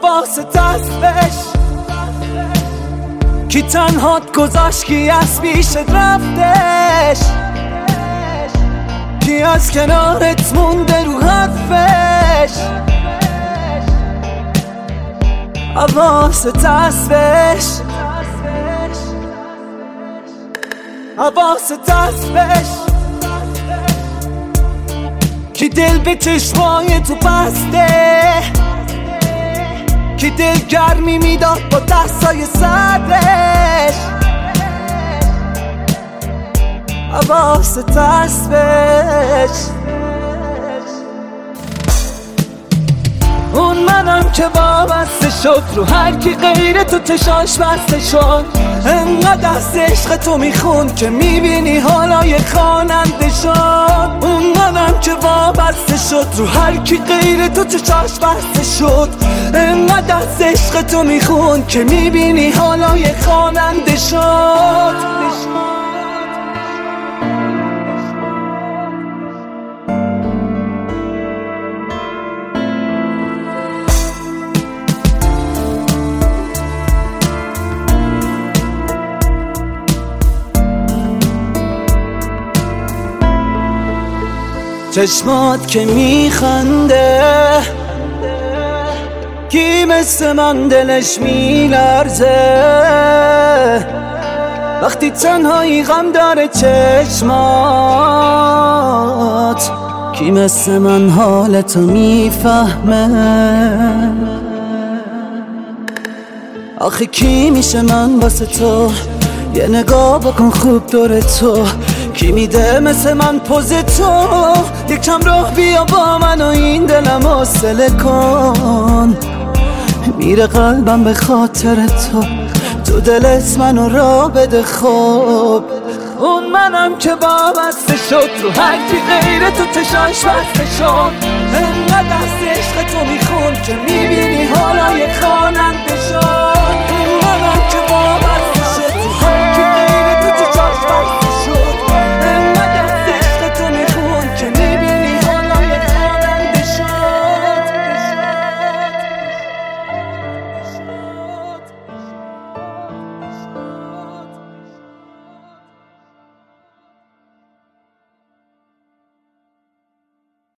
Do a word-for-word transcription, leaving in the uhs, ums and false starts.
حواست هستش کی تنهات گذاشت، کی از پیشت رفتش، کی از کنارت مونده رو حرفش. حواست هستش حواست هستش کی دل به چشمای تو بسته، کی دل گرمی میداد با دستای سردش. حواست هستش اون منم که وابسته شد رو هر کی غیر تو چشاش بسته شد. انقدر از عشق تو میخون که میبینی حالای خواننده شد. اون منم که وابسته شد رو هر کی غیر تو چشاش بسته شد. انقدر از عشق تو میخون که میبینی حالای خواننده شد. چشمات که میخنده کی مثل من دلش میلرزه، وقتی تنهایی غم داره چشمات کی مثل من حالتو میفهمه. آخه کی میشه من واسه تو یه نگاه بکن خوب دور تو، کی میده مثل من پوز تو یکم راه بیا با من و این دلم حوصله کن. میره قلبم به خاطر تو، تو دلت منو را بده خوب. اون منم که وابسته شد رو هر کی غیر تو چشاش بسته شد. انقدر از عشق تو میخون که میبینی حالای خواننده شد.